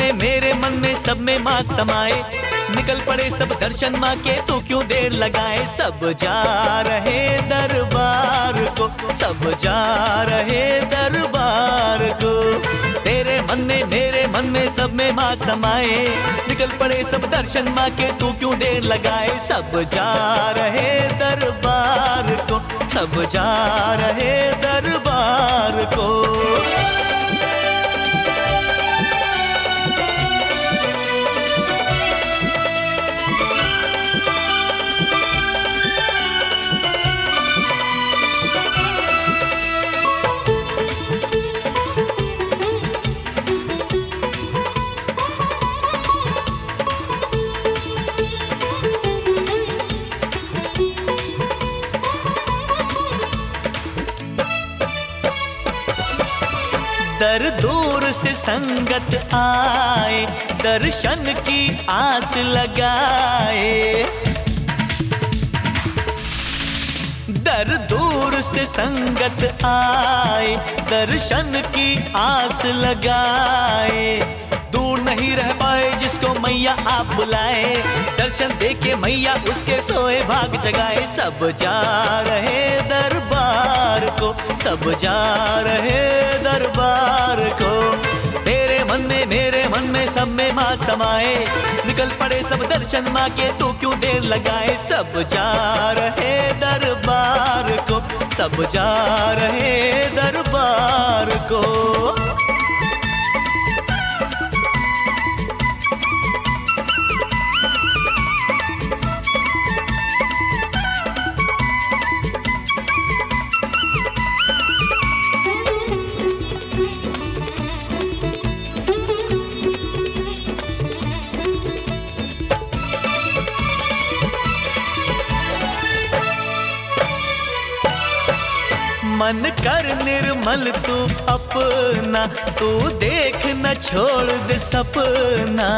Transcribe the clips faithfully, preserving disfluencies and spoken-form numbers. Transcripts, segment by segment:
में मेरे मन में सब में माँ समाए, निकल पड़े सब दर्शन माँ के, तो क्यों देर लगाए। सब जा रहे दरबार को, सब जा रहे दरबार को। तेरे मन में मेरे मन में सब में माँ समाए, निकल पड़े सब दर्शन माँ के, तू क्यों देर लगाए। सब जा रहे दरबार को, सब जा रहे दरबार को। दर दूर से संगत आए, दर्शन की आस लगाए। दर दूर से संगत आए, दर्शन की आस लगाए। दूर नहीं रह पाए जिसको मैया आप बुलाए, दर्शन देके मैया उसके सोए भाग जगाए। सब जा रहे दरबार को, सब जा रहे दरबार को। तेरे मन में मेरे मन में सब में माँ समाए, निकल पड़े सब दर्शन माँ के, तो क्यों देर लगाए। सब जा रहे दरबार को, सब जा रहे दरबार को। मन कर निर्मल तू अपना, तू देख न छोड़ दे सपना।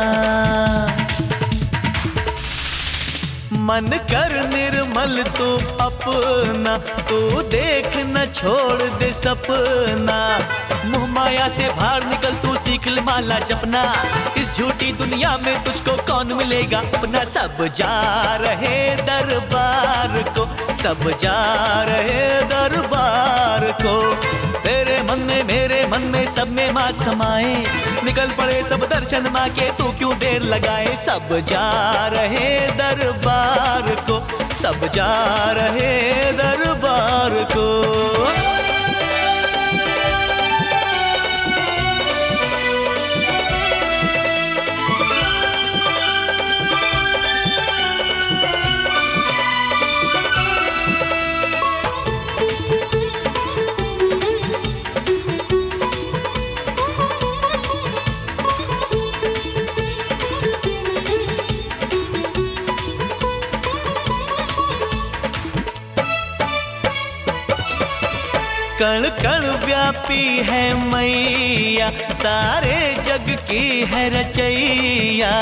मन कर निर्मल तू अपना, तू देख न छोड़ दे सपना। मुँह माया से बाहर निकल तू, सीख ले माला जपना। इस झूठी दुनिया में तुझको कौन मिलेगा अपना। सब जा रहे दरबार को, सब जा रहे दरबार को। तेरे मन में मेरे मन में सब में माँ समाए, निकल पड़े सब दर्शन माँ के, तू क्यों देर लगाए। सब जा रहे दरबार को, सब जा रहे दरबार को। कण कण व्यापी है मैया, सारे जग की है रचैया।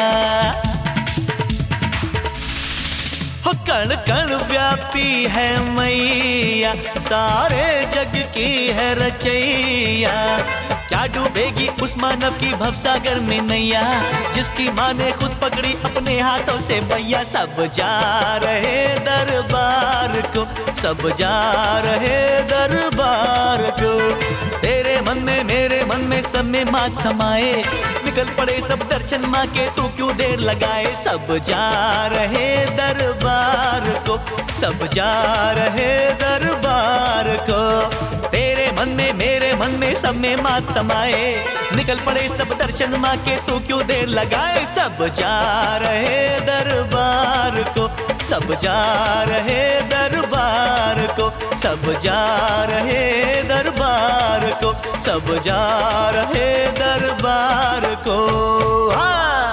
हो कण कण व्यापी है मैया, सारे जग की है रचैया। क्या डूबेगी उस मानव की भवसागर में नैया, जिसकी माँ ने खुद पकड़ी अपने हाथों से मैया। सब जा रहे दरबार को, सब जा रहे दरबार को। तेरे मन में मेरे मन में सब में माँ समाए, निकल पड़े सब दर्शन माँ के, तू क्यों देर लगाए। सब जा रहे दरबार को, सब जा रहे दरबार को। तेरे मन में मेरे मन में सब में माँ समाए, निकल पड़े सब दर्शन माँ के, तू क्यों देर लगाए। सब जा रहे दरबार को, सब जा रहे दरबार को, सब जा रहे दरबार को, सब जा रहे दरबार को। हाँ।